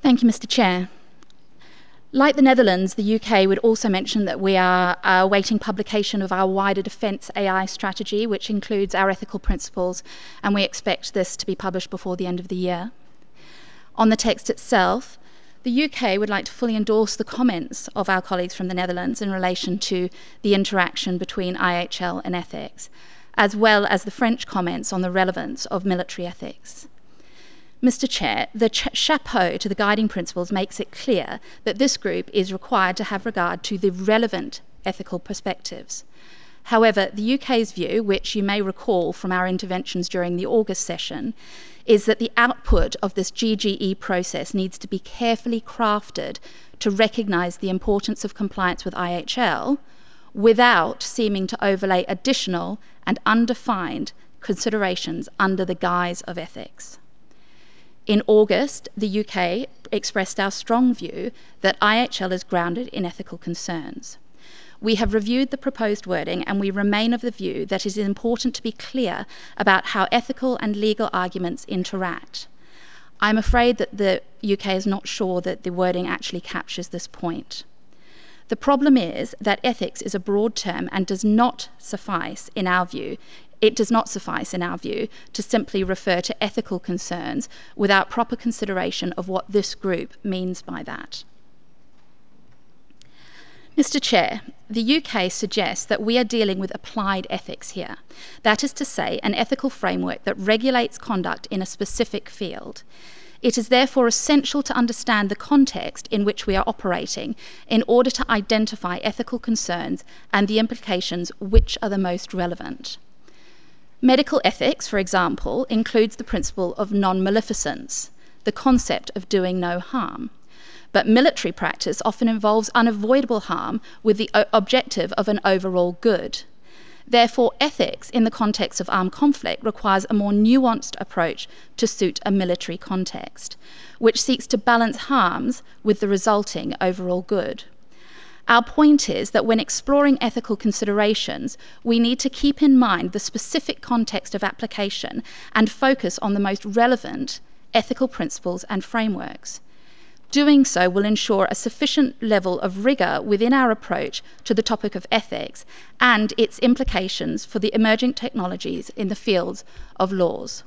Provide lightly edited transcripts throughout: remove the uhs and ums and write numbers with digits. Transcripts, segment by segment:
Thank you, Mr. Chair. Like the Netherlands, the UK would also mention that we are awaiting publication of our wider defence AI strategy, which includes our ethical principles, and we expect this to be published before the end of the year. On the text itself, the UK would like to fully endorse the comments of our colleagues from the Netherlands in relation to the interaction between IHL and ethics, as well as the French comments on the relevance of military ethics. Mr. Chair, the chapeau to the guiding principles makes it clear that this group is required to have regard to the relevant ethical perspectives. However, the UK's view, which you may recall from our interventions during the August session, is that the output of this GGE process needs to be carefully crafted to recognise the importance of compliance with IHL without seeming to overlay additional and undefined considerations under the guise of ethics. In August, the UK expressed our strong view that IHL is grounded in ethical concerns. We have reviewed the proposed wording and we remain of the view that it is important to be clear about how ethical and legal arguments interact. I'm afraid that the UK is not sure that the wording actually captures this point. The problem is that ethics is a broad term and does not suffice, in our view, to simply refer to ethical concerns without proper consideration of what this group means by that. Mr. Chair, the UK suggests that we are dealing with applied ethics here. That is to say, an ethical framework that regulates conduct in a specific field. It is therefore essential to understand the context in which we are operating in order to identify ethical concerns and the implications which are the most relevant. Medical ethics, for example, includes the principle of non-maleficence, the concept of doing no harm. But military practice often involves unavoidable harm with the objective of an overall good. Therefore, ethics in the context of armed conflict requires a more nuanced approach to suit a military context, which seeks to balance harms with the resulting overall good. Our point is that when exploring ethical considerations, we need to keep in mind the specific context of application and focus on the most relevant ethical principles and frameworks. Doing so will ensure a sufficient level of rigour within our approach to the topic of ethics and its implications for the emerging technologies in the fields of laws.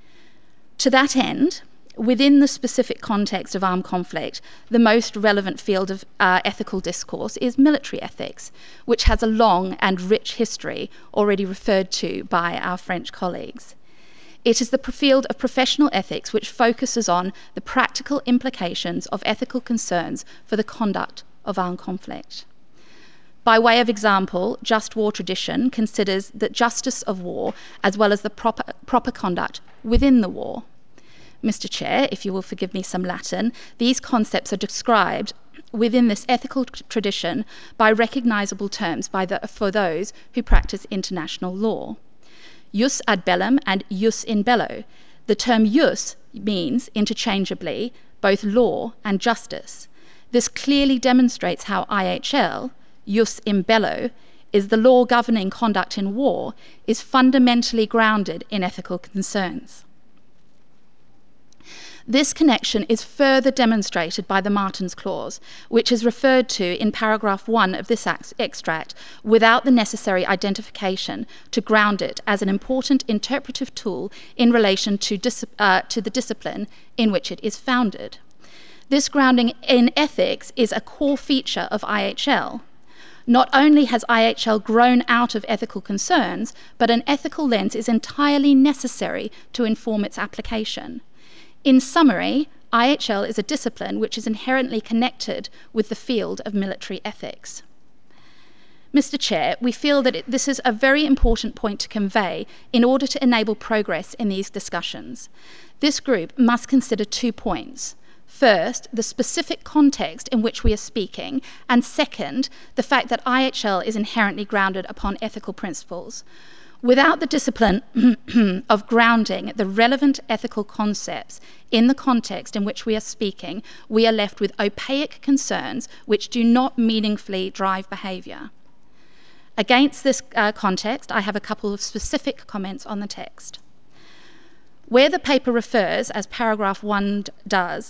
To that end, within the specific context of armed conflict, the most relevant field of ethical discourse is military ethics, which has a long and rich history already referred to by our French colleagues. It is the field of professional ethics which focuses on the practical implications of ethical concerns for the conduct of armed conflict. By way of example, just war tradition considers the justice of war as well as the proper conduct within the war. Mr. Chair, if you will forgive me some Latin, these concepts are described within this ethical tradition by recognisable terms for those who practice international law. Jus ad bellum and jus in bello. The term jus means, interchangeably, both law and justice. This clearly demonstrates how IHL, jus in bello, is the law governing conduct in war, is fundamentally grounded in ethical concerns. This connection is further demonstrated by the Martens Clause, which is referred to in paragraph 1 of this extract without the necessary identification to ground it as an important interpretive tool in relation to the discipline in which it is founded. This grounding in ethics is a core feature of IHL. Not only has IHL grown out of ethical concerns, but an ethical lens is entirely necessary to inform its application. In summary, IHL is a discipline which is inherently connected with the field of military ethics. Mr. Chair, we feel that this is a very important point to convey in order to enable progress in these discussions. This group must consider 2 points. First, the specific context in which we are speaking, and second, the fact that IHL is inherently grounded upon ethical principles. Without the discipline of grounding the relevant ethical concepts in the context in which we are speaking, we are left with opaque concerns which do not meaningfully drive behaviour. Against this context, I have a couple of specific comments on the text. Where the paper refers, as paragraph 1 does,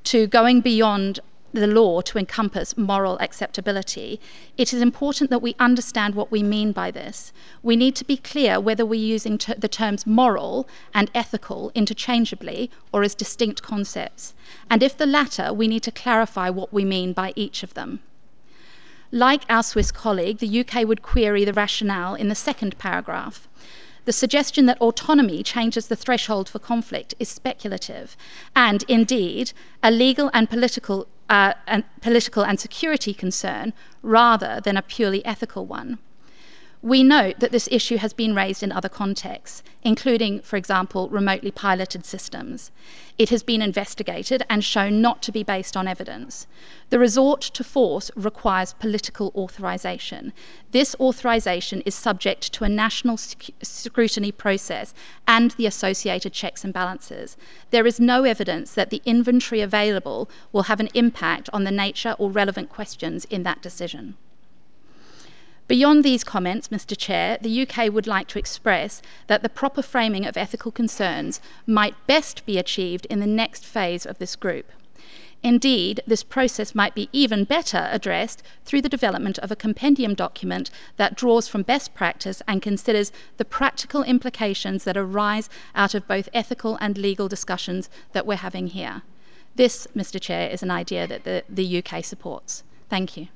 to going beyond the law to encompass moral acceptability, it is important that we understand what we mean by this. We need to be clear whether we're using the terms moral and ethical interchangeably or as distinct concepts. And if the latter, we need to clarify what we mean by each of them. Like our Swiss colleague, the UK would query the rationale in the second paragraph. The suggestion that autonomy changes the threshold for conflict is speculative, and indeed a legal and political and security concern rather than a purely ethical one. We note that this issue has been raised in other contexts, including, for example, remotely piloted systems. It has been investigated and shown not to be based on evidence. The resort to force requires political authorization. This authorization is subject to a national scrutiny process and the associated checks and balances. There is no evidence that the inventory available will have an impact on the nature or relevant questions in that decision. Beyond these comments, Mr. Chair, the UK would like to express that the proper framing of ethical concerns might best be achieved in the next phase of this group. Indeed, this process might be even better addressed through the development of a compendium document that draws from best practice and considers the practical implications that arise out of both ethical and legal discussions that we're having here. This, Mr. Chair, is an idea that the UK supports. Thank you.